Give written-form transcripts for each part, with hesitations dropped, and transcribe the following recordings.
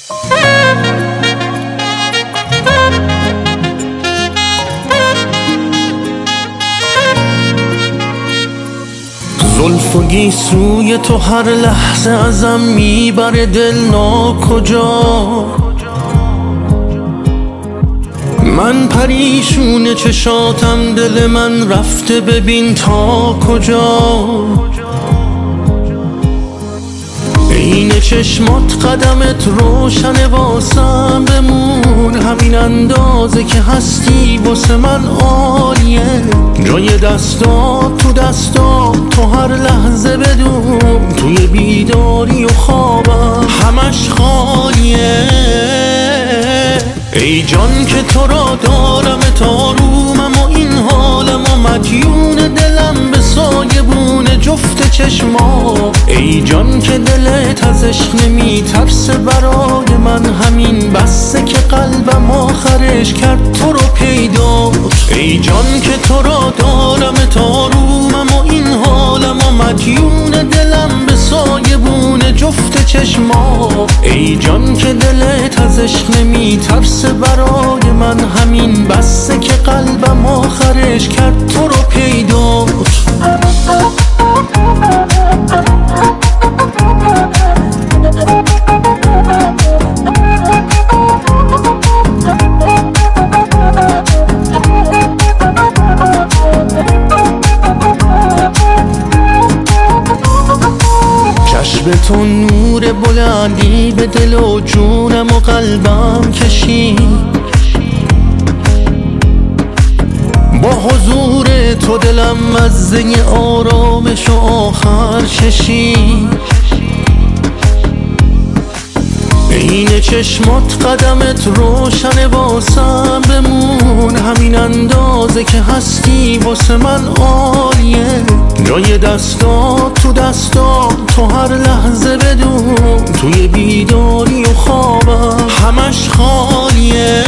زلف و گیسوی تو هر لحظه ازم میبره دل ناکجا. من پریشون چشاتم، دل من رفته ببین تا کجا. عین چشمات قدمت روشنه واسم، بمون همین اندازه که هستی واسه من عالیه. جای دستات تو دستات تو هر لحظه بدون، توی بیداری و خوابم همش خالیه. ای جان که تو را دارم تا رومم و این حالم و مدیون دلم به سایبون جفت چشما. ای جان که دلت از عشق نمی ترسه برای من، همین بسه که قلبم آخرش کرد تو رو پیدا. ای جان که تو را دارم تا رومم و این حالم و مدیون دلم به سایبون جفت چشما. ای جان که دلت از عشق نمی ترسه برای من، همین بسه که قلبم آخرش کرد تو رو پیدا. چشم تو نور بلندی به دل و جونم و قلبم کشید. با حضور تو دلم مزه آرامش و آخر چشید. عین چشمات قدمت روشنه واسم، بمون همین اندازه که هستی واسه من عالیه. جای دستات تو دستات تو هر لحظه بدون، توی بیداری و خوابم همش خالیه.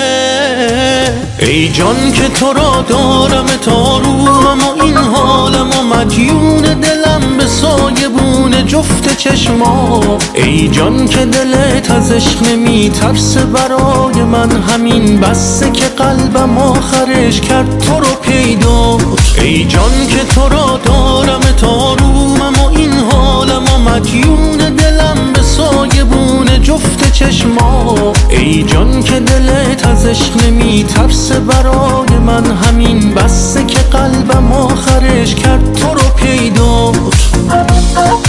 ای جان که تو را دارم تا رومم و این حالم و مدیون دلم به سایبون جفت چشما. ای جان که دلت از عشق نمی ترسه برای من، همین بسه که قلبم آخرش کرد تو رو پیدا. ای جان که تو را دارم تا رومم و این حالم و مدیون دلم به سایبون جفت چشما. ای جان که دلت از عشق نمی ترسه برای من، همین بسه که قلبم آخرش کرد تو رو پیدا.